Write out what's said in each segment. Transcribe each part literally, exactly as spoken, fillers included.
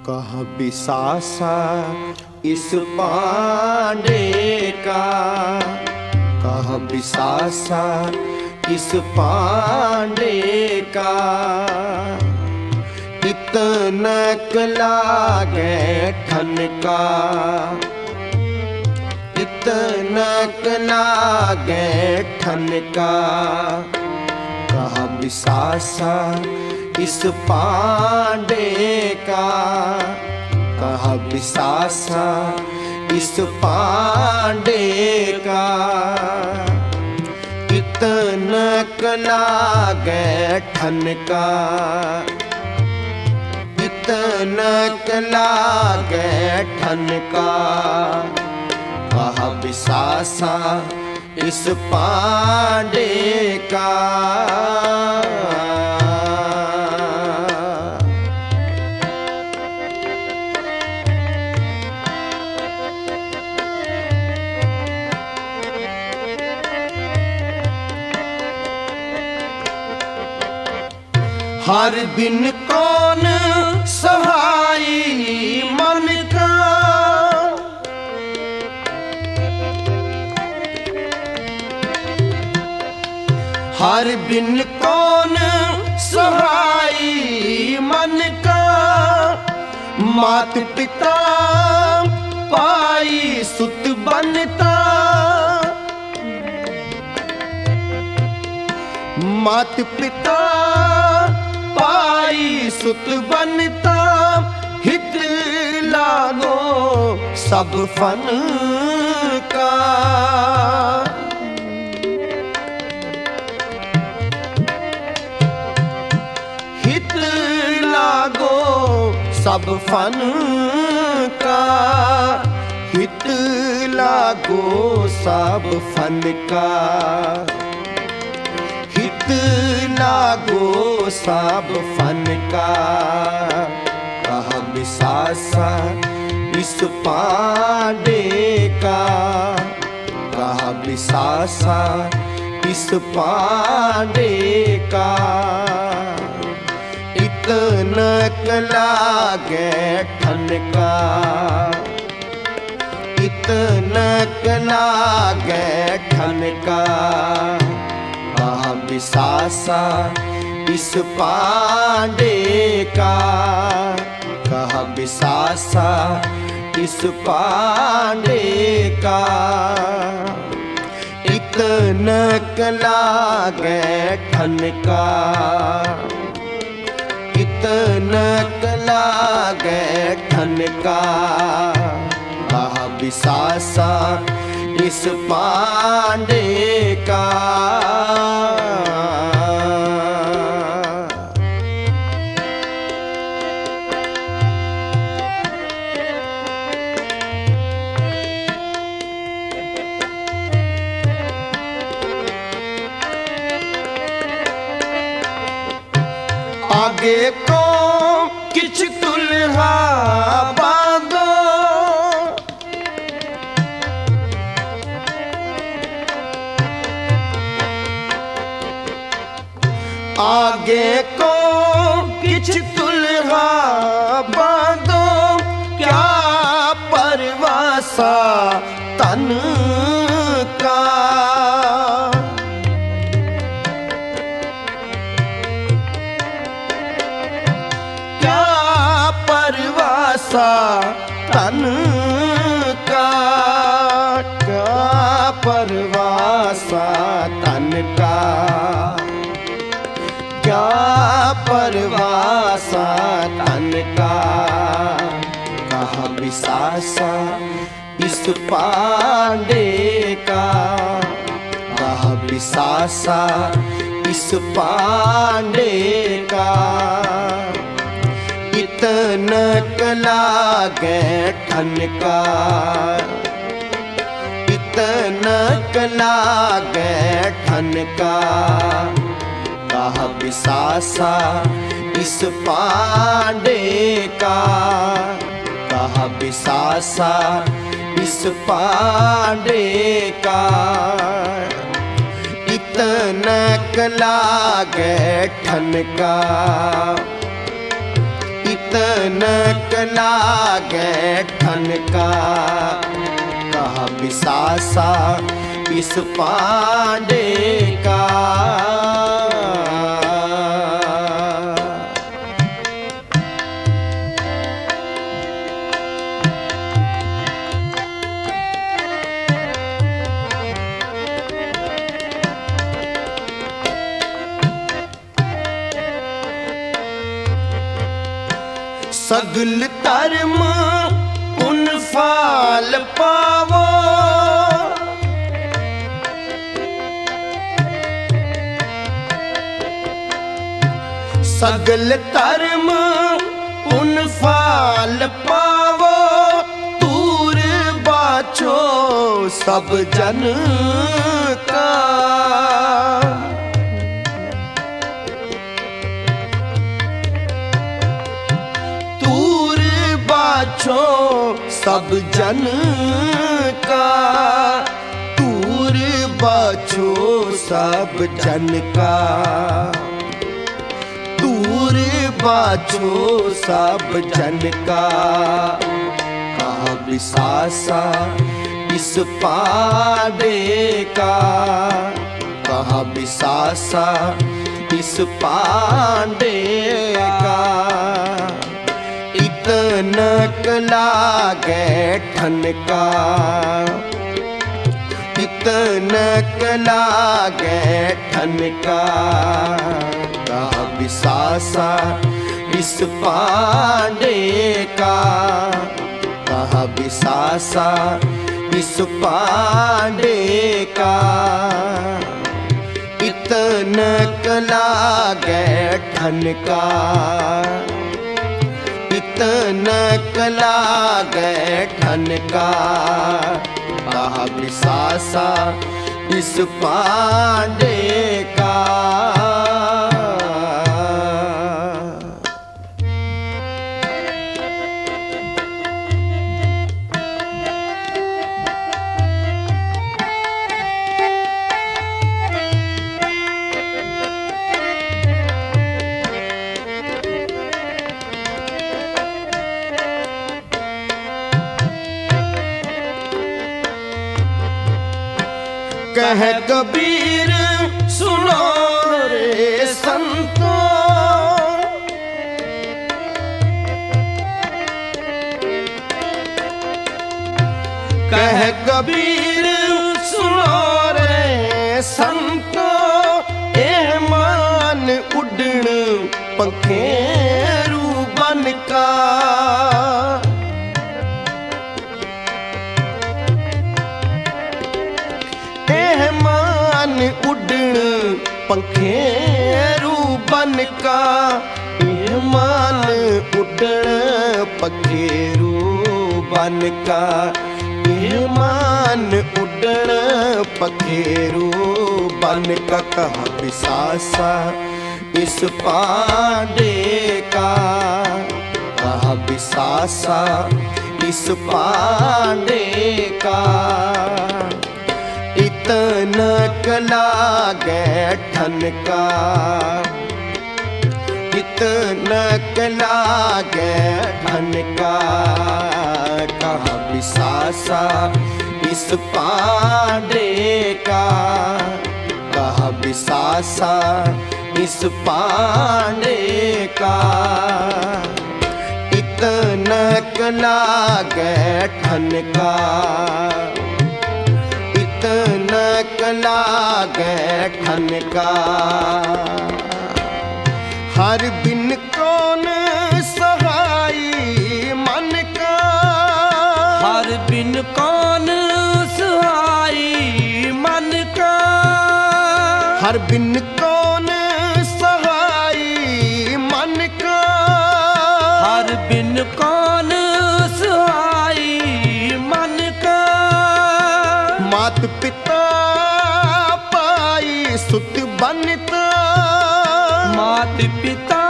कह बिसासा इस पांडे का, कह बिसासा इस पांडे का। इतना लागे ठनका, इतना लागे ठनका। कह बिसासा इस पांडे का, कह बिसासा इस पांडे का। इतना लागे ठनका, इतना लागे ठनका। कह बिसासा इस पांडे का। हर दिन कौन सहाई मन का, हर दिन कौन सहाई मन का। मात पिता पाई सुत बनता, मात पिता पाई सुत बनता। हित लागो सब फन का, हित लागो सब फन का। हित लागो सब फन का, हित लागो सब फन का। कह बिसासा इस पांडे का, कह बिसासा इस पांडे का। इतना लागे ठनका, इतना लागे ठनका। कह बिसासा इस पांडे का, कह बिसासा इस पांडे का। इतना लागे ठनका, इतना लागे ठनका। कह बिसासा इस पांडे का। आगे को किछ तुल्हा बांधो, आगे को किछ तुल्हा बांधो। क्या परवासा तन का, परवासा तन का। क्या परवासा तन का, क्या परवासा तन का। कह बिसासा इस पांडे का, कह बिसासा इस पांडे का। इतना लागे ठनका, इतना लागे ठनका। कह बिसासा इस पांडे का, कह बिसासा इस पांडे का। इतना लागे ठनका, इतनक लागे ठनका, कहा बिसासा इस पांडे का। सगल धर्म पुन फाल पावो, सगल धर्म पुन फाल पावो, दूर बाछो सब जन का। बाछो सब जन का, दूर बाछो सब जन का, दूर बाछो सब जन का। कहा बिसासा इस पांडे का, कहा बिसासा इस पांडे का। इतनक लागे ठनका, इतनक लागे ठनका, कहा बिसासा इस पांडे का, कहा बिसासा इस पांडे का। इतनक लागे ठनका, इतनक लागे ठनका, कहा बिसासा इस पांडे का। कह कबीर सुनो रे संतो, कह कबीर सुनो रे संतो, ए मान उड़न पंखेरू बन का। उड़न पंखेरू बन का, मान उड़न पंखेरू बन का, मान उड़न पंखेरू बन का। कहा बिसासा इस पांडे का, कहा बिसासा इस पांडे का। इतनक लागे ठनका, इतनक लागे ठनका, कहा बिसासा इस पांडे का, कहा बिसासा इस पांडे का। इतनक लागे ठनका, इतनक लागे ठनका। हर बिन कौन सहाई मन का, हर बिन कौन सहाई मन का, हर बिन कौन सहाई मन का, हर बिन कौन सहाई मन का। मात पिता पाई सुत बनता, मात पिता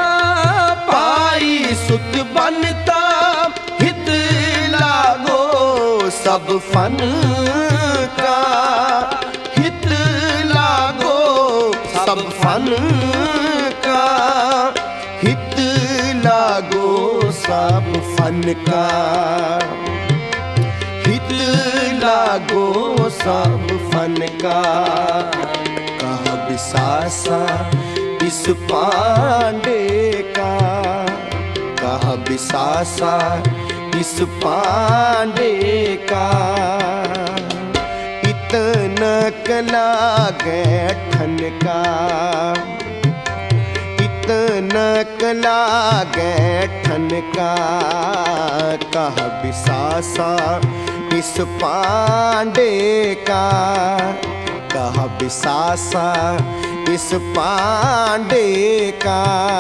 पाई सुत बनता, हित लागो सब फन का, हित लागो सब फन का, हित लागो सब फन का, हित लागो सब फन का। कहा बिसासा इस पांडे का, कहा बिसासा इस पांडे का। इतना कला गए ठन का, इतना कला गए ठन का। कहा बिसासा इस पांडे का, कहा बिसासा इस पांडे का।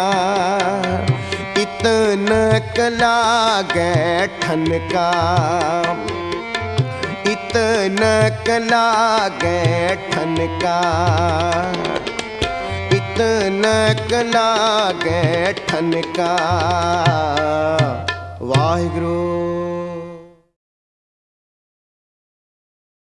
इतना कला गए ठन का, इतना कला गए ठन का। इतना कला गए ठन का। वाहिगुरु।